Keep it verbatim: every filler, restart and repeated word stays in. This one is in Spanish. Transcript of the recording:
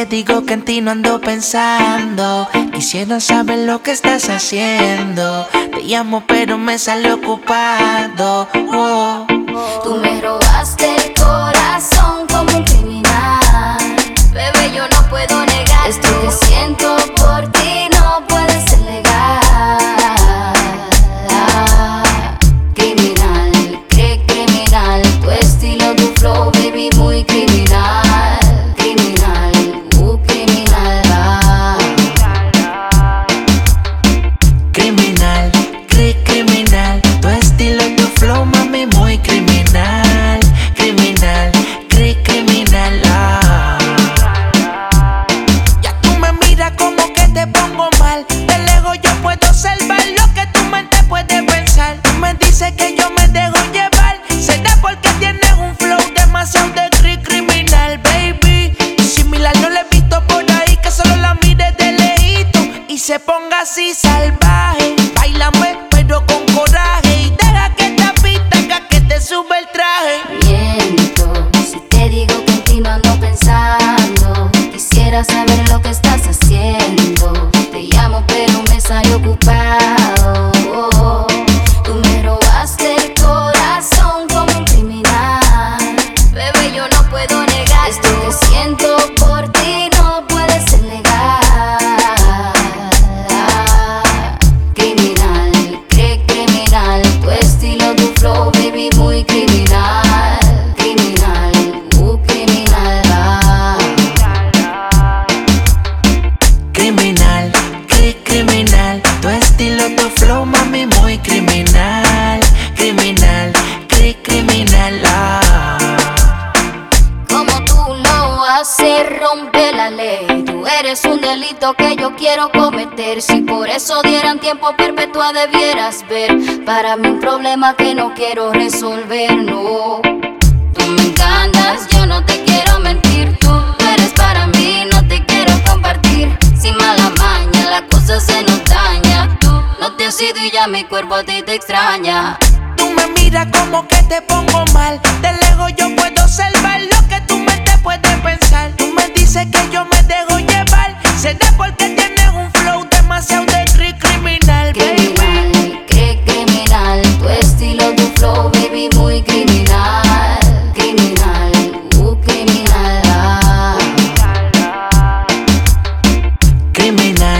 digo que en ti no ando pensando. Quisiera saber lo que estás haciendo. Te llamo pero me sale ocupado. Oh. Tú me robaste el corazón como un criminal. Bebé, yo no puedo negar. Esto que siento por ti no puede ser legal. Criminal, qué criminal. Tu estilo, tu flow, baby, muy criminal. Criminal, uh, criminal. Ah. Criminal, cri criminal. Tu estilo, tu flow, mami, muy criminal. Criminal, cri criminal. Ah. Ya tú me miras como que te pongo mal. De lejos yo puedo observar lo que tu mente puede pensar. Tú me dices que yo me dejo llevar. Será porque tienes un flow demasiado de cri criminal, baby. Y similar no le he visto por ahí, que solo la mire de lejito y se ponga así salvaje. Báilame pero con coraje y deja que esta pista haga que te sube el traje. Miento si te digo que en ti no ando pensando. Quisiera saber lo que estás haciendo. Te llamo pero me sale ocupado. Tú me robaste el corazón como un criminal. Bebé, yo no puedo negar. Esto que siento por ti no puede ser legal. Criminal, qué criminal. Tu estilo, tu flow, baby, muy criminal. Criminal, uh, criminal. Ah. Criminal, cri criminal. Tu estilo, tu flow, mami, muy criminal. Criminal, cri criminal. Ah. Como tú lo haces, rompe la ley. Tú eres un delito que yo quiero cometer. Si por eso dieran tiempo perpetua debieras ver. Para mí un problema que no quiero resolver, no. Tú me encantas, yo no te quiero mentir. Tú eres para mí, no te quiero compartir. Sin mala maña, la cosa se nos daña. Tú no te has ido y ya mi cuerpo a ti te extraña. Tú me miras como que te pongo mal. De lejos yo puedo observar lo que tu mente puede pensar. Tú me dices que yo me dejo llevar. Será porque tienes un flow demasiado de cri criminal, baby. Criminal, qué criminal. Tu estilo, tu flow, baby, muy criminal. Criminal, uh, criminal. Ah. Criminal.